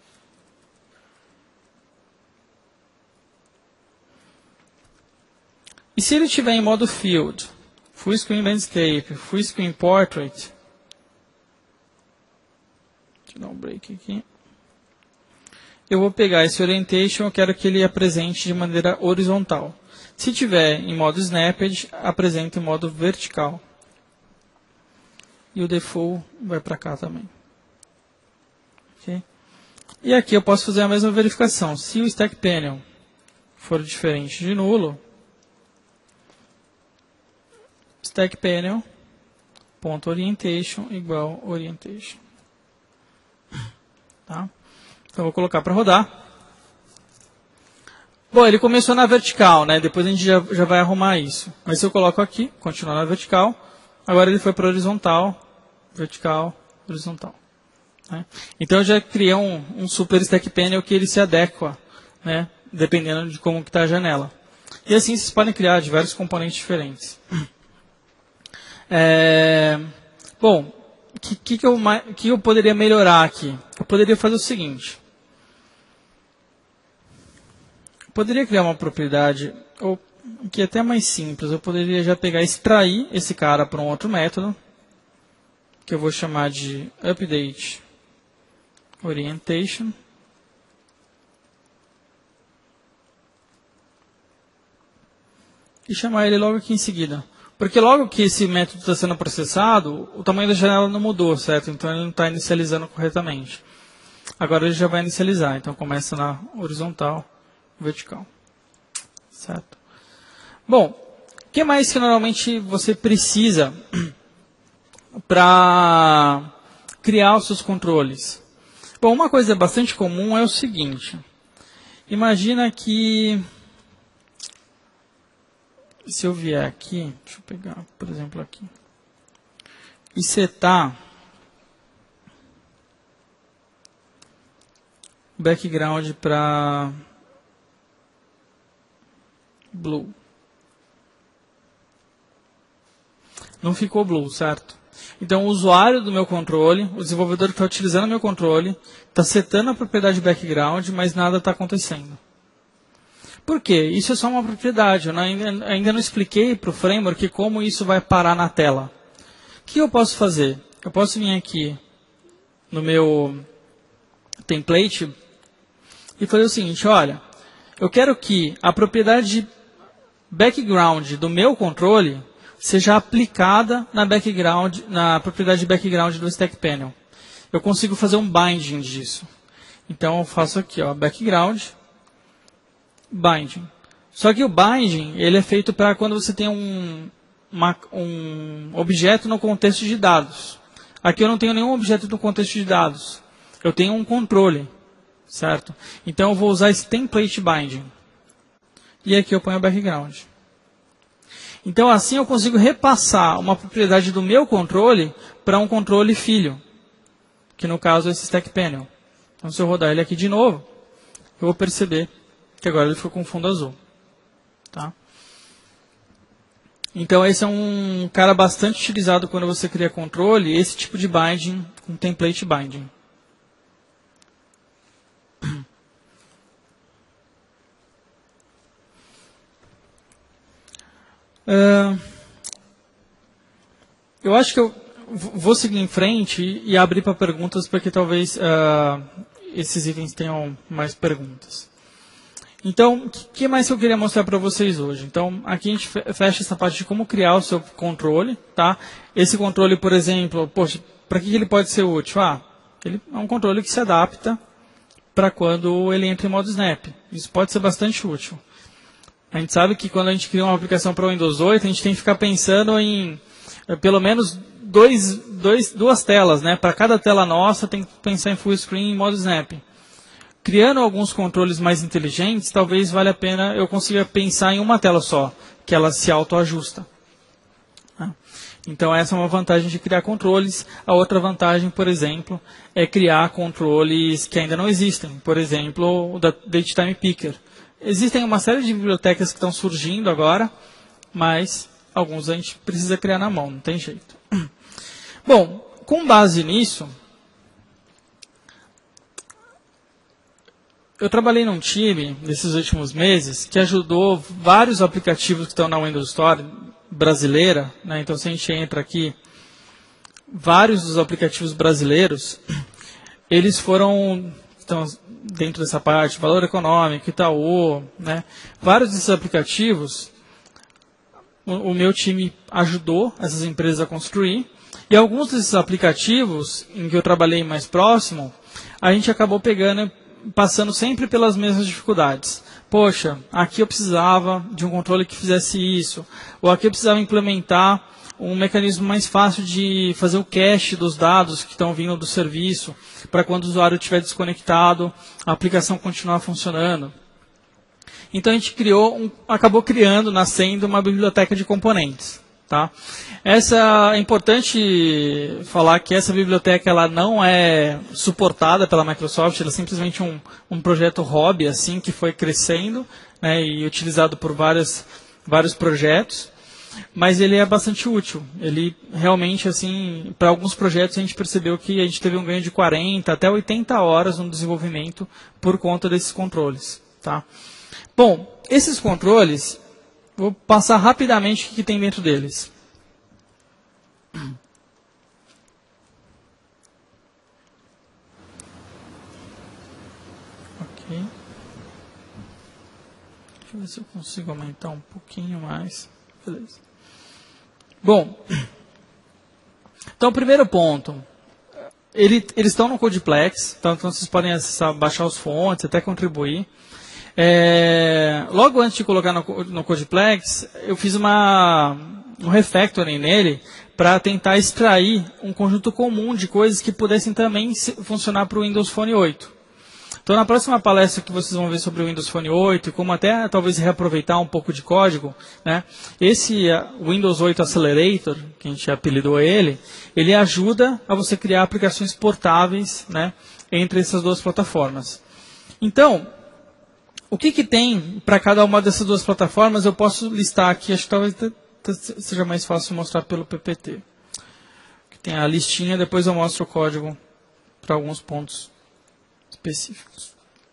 E se ele estiver em modo Field, Full Screen Landscape, Full Screen Portrait, deixa eu dar um break aqui. Eu vou pegar esse Orientation, eu quero que ele apresente de maneira horizontal. Se tiver em modo Snapped, apresenta em modo vertical. E o default vai para cá também. Okay? E aqui eu posso fazer a mesma verificação. Se o Stack Panel for diferente de nulo, Stack Panel .orientation igual orientation. Tá? Então, vou colocar para rodar. Bom, ele começou na vertical, né? Depois a gente já vai arrumar isso. Mas se eu coloco aqui, continuar na vertical, agora ele foi para horizontal, vertical, horizontal. Né? Então, eu já criei um super stack panel que ele se adequa, né? Dependendo de como está a janela. E assim vocês podem criar diversos componentes diferentes. Bom, o que eu poderia melhorar aqui? Eu poderia fazer o seguinte. Eu poderia criar uma propriedade, que é até mais simples. Eu poderia já pegar e extrair esse cara para um outro método, que eu vou chamar de update orientation. E chamar ele logo aqui em seguida. Porque logo que esse método está sendo processado, o tamanho da janela não mudou, certo? Então ele não está inicializando corretamente. Agora ele já vai inicializar. Então começa na horizontal, vertical. Certo? Bom, o que mais que normalmente você precisa para criar os seus controles? Bom, uma coisa bastante comum é o seguinte. Imagina que... Se eu vier aqui, deixa eu pegar, por exemplo, aqui, e setar background para blue. Não ficou blue, certo? Então, o usuário do meu controle, o desenvolvedor que está utilizando o meu controle, está setando a propriedade background, mas nada está acontecendo. Por quê? Isso é só uma propriedade. Eu ainda não expliquei para o framework como isso vai parar na tela. O que eu posso fazer? Eu posso vir aqui no meu template e fazer o seguinte, olha, eu quero que a propriedade background do meu controle seja aplicada na propriedade background do Stack Panel. Eu consigo fazer um binding disso. Então eu faço aqui, ó, background, binding. Só que o binding ele é feito para quando você tem um objeto no contexto de dados. Aqui eu não tenho nenhum objeto no contexto de dados. Eu tenho um controle, certo? Então eu vou usar esse template binding. E aqui eu ponho o background. Então assim eu consigo repassar uma propriedade do meu controle para um controle filho, que no caso é esse Stack Panel. Então se eu rodar ele aqui de novo, eu vou perceber que agora ele ficou com fundo azul. Tá? Então esse é um cara bastante utilizado quando você cria controle, esse tipo de binding, com template binding. Eu acho que eu vou seguir em frente e abrir para perguntas, porque talvez esses itens tenham mais perguntas. Então, o que mais que eu queria mostrar para vocês hoje? Então, aqui a gente fecha essa parte de como criar o seu controle, tá? Esse controle, por exemplo, poxa, para que ele pode ser útil? Ele é um controle que se adapta para quando ele entra em modo Snap. Isso pode ser bastante útil. A gente sabe que quando a gente cria uma aplicação para o Windows 8, a gente tem que ficar pensando em pelo menos duas telas, né? Para cada tela nossa, tem que pensar em full screen em modo Snap. Criando alguns controles mais inteligentes, talvez valha a pena eu consiga pensar em uma tela só, que ela se autoajusta. Então essa é uma vantagem de criar controles. A outra vantagem, por exemplo, é criar controles que ainda não existem. Por exemplo, o da DateTime Picker. Existem uma série de bibliotecas que estão surgindo agora, mas alguns a gente precisa criar na mão, não tem jeito. Bom, com base nisso, eu trabalhei num time, nesses últimos meses, que ajudou vários aplicativos que estão na Windows Store brasileira, né? Então, se a gente entra aqui, vários dos aplicativos brasileiros, eles estão dentro dessa parte, Valor Econômico, Itaú, né? Vários desses aplicativos, o meu time ajudou essas empresas a construir, e alguns desses aplicativos, em que eu trabalhei mais próximo, a gente acabou passando sempre pelas mesmas dificuldades. Poxa, aqui eu precisava de um controle que fizesse isso, ou aqui eu precisava implementar um mecanismo mais fácil de fazer o cache dos dados que estão vindo do serviço, para quando o usuário estiver desconectado, a aplicação continuar funcionando. Então a gente acabou nascendo uma biblioteca de componentes. Tá? É importante falar que essa biblioteca ela não é suportada pela Microsoft, ela é simplesmente um projeto hobby assim, que foi crescendo, né, e utilizado por vários projetos, mas ele é bastante útil. Ele realmente, assim, para alguns projetos a gente percebeu que a gente teve um ganho de 40 até 80 horas no desenvolvimento por conta desses controles. Tá? Bom, esses controles, vou passar rapidamente o que tem dentro deles. Ok. Deixa eu ver se eu consigo aumentar um pouquinho mais. Beleza. Bom, então o primeiro ponto. Eles estão no Codeplex, então vocês podem acessar, baixar os fontes, até contribuir. Logo antes de colocar no Codeplex, eu fiz um refactoring nele para tentar extrair um conjunto comum de coisas que pudessem também funcionar para o Windows Phone 8. Então, na próxima palestra que vocês vão ver sobre o Windows Phone 8 e como até talvez reaproveitar um pouco de código, né, esse Windows 8 Accelerator, que a gente apelidou ele ajuda a você criar aplicações portáveis, né, entre essas duas plataformas. Então, o que tem para cada uma dessas duas plataformas, eu posso listar aqui, acho que talvez seja mais fácil mostrar pelo PPT. Tem a listinha, depois eu mostro o código para alguns pontos específicos.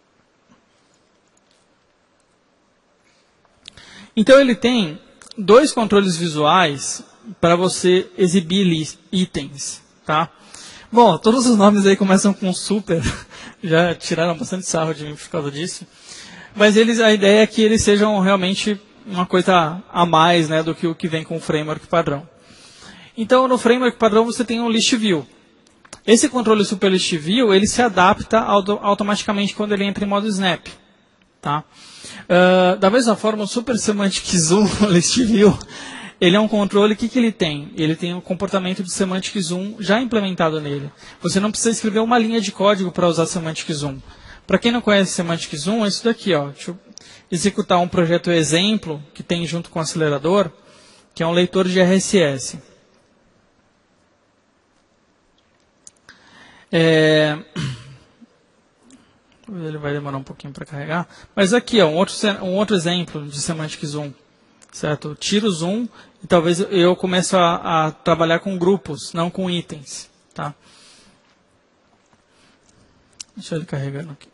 Então ele tem dois controles visuais para você exibir itens. Tá? Bom, todos os nomes aí começam com super, já tiraram bastante sarro de mim por causa disso. Mas a ideia é que eles sejam realmente uma coisa a mais, né, do que o que vem com o framework padrão. Então, no framework padrão você tem um list view. Esse controle super list view, ele se adapta automaticamente quando ele entra em modo snap. Tá? Da mesma forma, o super semantic zoom list view, ele é um controle, o que ele tem? Ele tem um comportamento de semantic zoom já implementado nele. Você não precisa escrever uma linha de código para usar semantic zoom. Para quem não conhece Semantic Zoom, é isso daqui. Ó. Deixa eu executar um projeto exemplo que tem junto com o acelerador, que é um leitor de RSS. Ele vai demorar um pouquinho para carregar. Mas aqui, ó, um outro exemplo de Semantic Zoom. Certo? Eu tiro o zoom e talvez eu comece a trabalhar com grupos, não com itens. Tá? Deixa ele carregando aqui.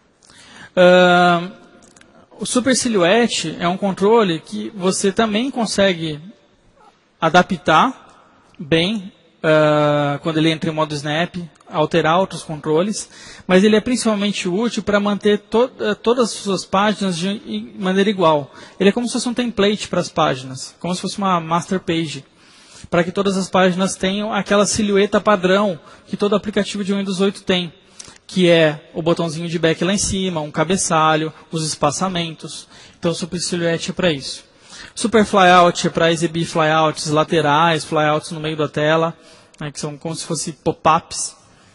O Super Silhouette é um controle que você também consegue adaptar bem quando ele entra em modo Snap, alterar outros controles, mas ele é principalmente útil para manter todas as suas páginas de maneira igual. Ele é como se fosse um template para as páginas, como se fosse uma master page, para que todas as páginas tenham aquela silhueta padrão que todo aplicativo de Windows 8 tem, que é o botãozinho de back lá em cima, um cabeçalho, os espaçamentos. Então o Super Silhouette é para isso. Super Flyout é para exibir flyouts laterais, flyouts no meio da tela, né, que são como se fossem pop-ups.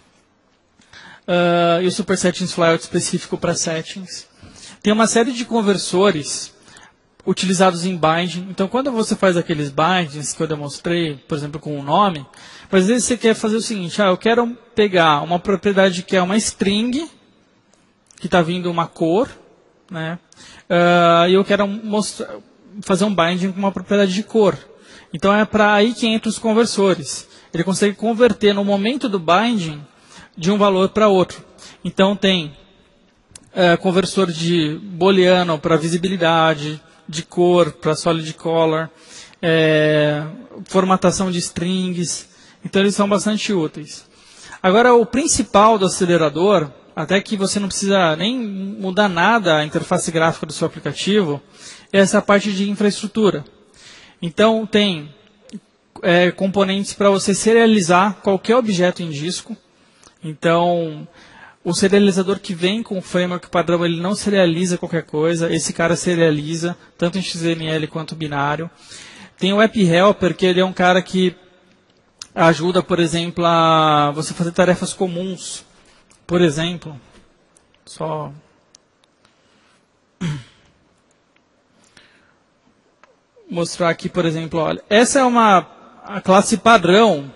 E o Super Settings Flyout específico para settings. Tem uma série de conversores utilizados em binding. Então, quando você faz aqueles bindings que eu demonstrei, por exemplo, com um nome, mas às vezes você quer fazer o seguinte, eu quero pegar uma propriedade que é uma string, que está vindo uma cor, né, e eu quero fazer um binding com uma propriedade de cor. Então, é para aí que entram os conversores. Ele consegue converter no momento do binding de um valor para outro. Então, tem conversor de booleano para visibilidade, de cor para solid color, formatação de strings. Então eles são bastante úteis. Agora o principal do acelerador, até que você não precisa nem mudar nada a interface gráfica do seu aplicativo, é essa parte de infraestrutura. Então tem componentes para você serializar qualquer objeto em disco. Então o serializador que vem com o framework padrão, ele não serializa qualquer coisa. Esse cara serializa, tanto em XML quanto binário. Tem o App Helper, que ele é um cara que ajuda, por exemplo, a você fazer tarefas comuns. Por exemplo, só mostrar aqui, por exemplo, olha, essa é a classe padrão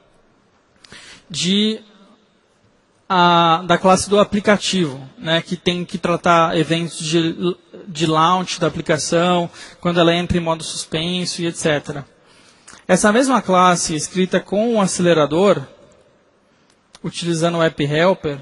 da classe do aplicativo, né, que tem que tratar eventos de launch da aplicação, quando ela entra em modo suspenso e etc. Essa mesma classe escrita com um acelerador, utilizando o App Helper,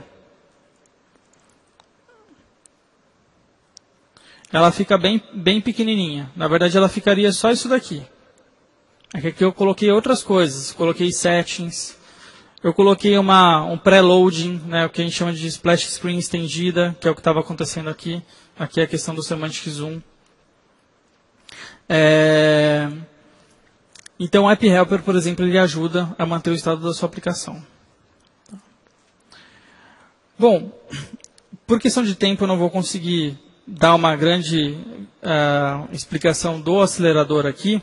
ela fica bem pequenininha. Na verdade, ela ficaria só isso daqui. Aqui eu coloquei outras coisas, coloquei settings. Eu coloquei um pré-loading, né, o que a gente chama de splash screen estendida, que é o que estava acontecendo aqui. Aqui é a questão do semantic zoom. Então o App Helper, por exemplo, ele ajuda a manter o estado da sua aplicação. Bom, por questão de tempo eu não vou conseguir dar uma grande explicação do acelerador aqui.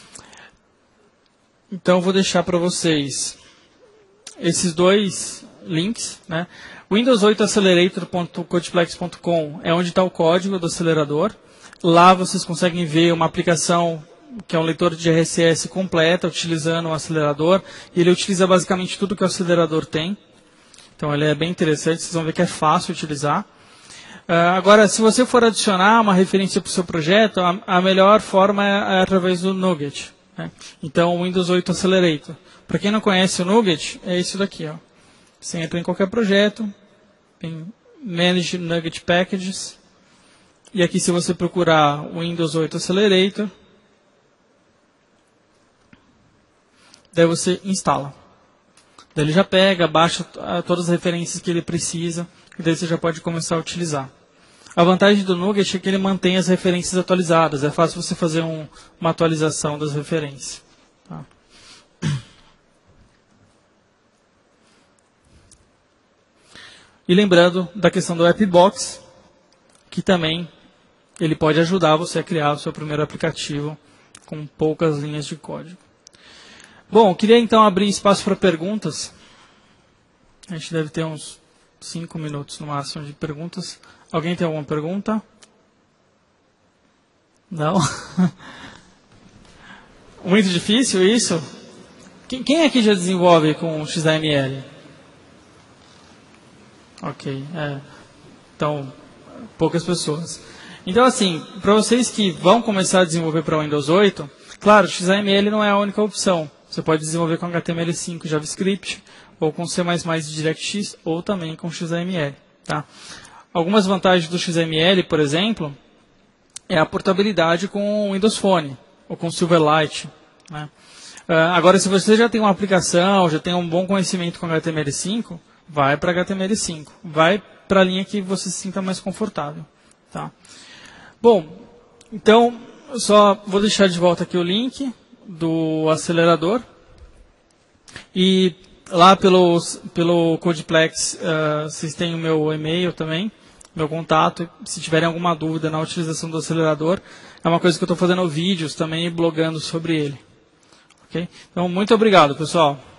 Então eu vou deixar para vocês esses dois links, né? Windows8accelerator.codeplex.com é onde está o código do acelerador. Lá vocês conseguem ver uma aplicação que é um leitor de RSS completa, utilizando o acelerador. E ele utiliza basicamente tudo que o acelerador tem. Então ele é bem interessante, vocês vão ver que é fácil utilizar. Agora, se você for adicionar uma referência para o seu projeto, a melhor forma é através do NuGet, né? Então, o Windows 8 Accelerator. Para quem não conhece o NuGet, é isso daqui. Ó. Você entra em qualquer projeto, tem Manage NuGet Packages, e aqui se você procurar o Windows 8 Accelerator, daí você instala. Daí ele já pega, baixa todas as referências que ele precisa, e daí você já pode começar a utilizar. A vantagem do NuGet é que ele mantém as referências atualizadas. É fácil você fazer uma atualização das referências. Tá? E lembrando da questão do AppBox, que também ele pode ajudar você a criar o seu primeiro aplicativo com poucas linhas de código. Bom, eu queria então abrir espaço para perguntas. A gente deve ter uns 5 minutos no máximo de perguntas. Alguém tem alguma pergunta? Não? Muito difícil isso? Quem aqui já desenvolve com XAML? Ok, então, poucas pessoas. Então, assim, para vocês que vão começar a desenvolver para o Windows 8, claro, XAML não é a única opção. Você pode desenvolver com HTML5 JavaScript, ou com C++ DirectX, ou também com XAML. Tá? Algumas vantagens do XAML, por exemplo, é a portabilidade com o Windows Phone, ou com Silverlight. Né? Agora, se você já tem uma aplicação, já tem um bom conhecimento com HTML5, vai para HTML5. Vai para a linha que você se sinta mais confortável. Tá? Bom, então, eu só vou deixar de volta aqui o link do acelerador. E lá pelo Codeplex, vocês têm o meu e-mail também, meu contato. Se tiverem alguma dúvida na utilização do acelerador, é uma coisa que eu estou fazendo vídeos também e blogando sobre ele. Okay? Então, muito obrigado, pessoal.